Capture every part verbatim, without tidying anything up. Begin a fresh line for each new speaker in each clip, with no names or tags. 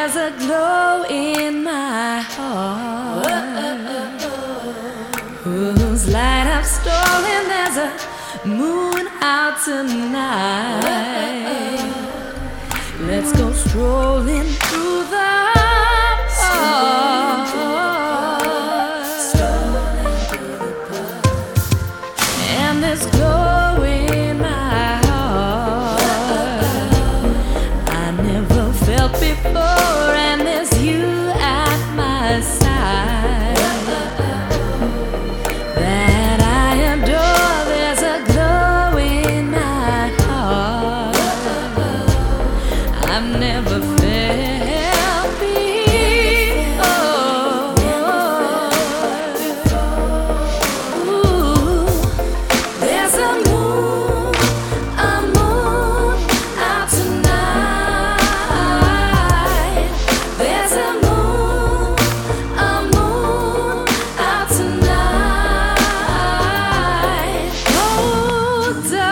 there's a glow in my heart whose light I've stolen. There's a moon out tonight. Let's go strolling through the park. And this glow in my heart I never felt before, and there's you at my side that I adore. There's a glow in my heart I've never felt before. Ooh, there's a moon, a moon out tonight. There's a moon, a moon out tonight. Oh,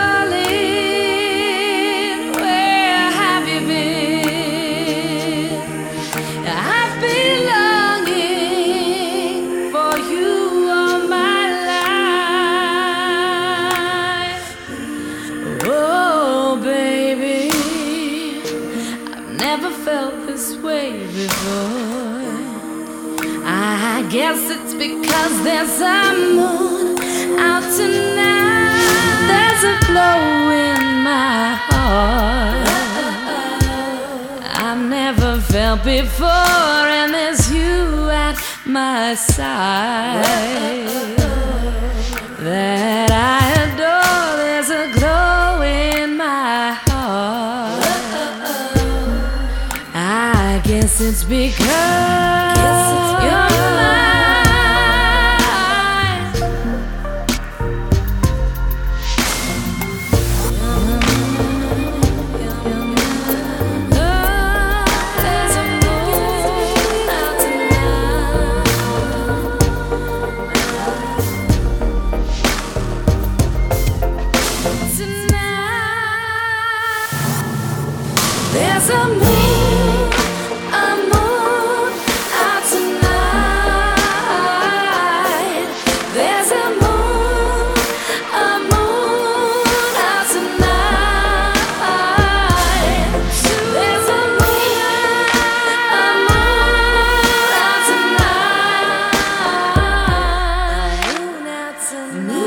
darling, where have you been? I've been longing for you all my life. Oh, baby, I've never felt this way before. I guess it's because there's a moon out tonight. There's a glow in my heart I've never felt before, and there's you at my side that I adore. There's a glow in my heart. I guess it's because you're mine. There's a moon out tonight. Tonight. There's a moon, a moon out tonight. There's a moon, a moon out tonight. There's a moon, a moon out tonight. Moon out tonight.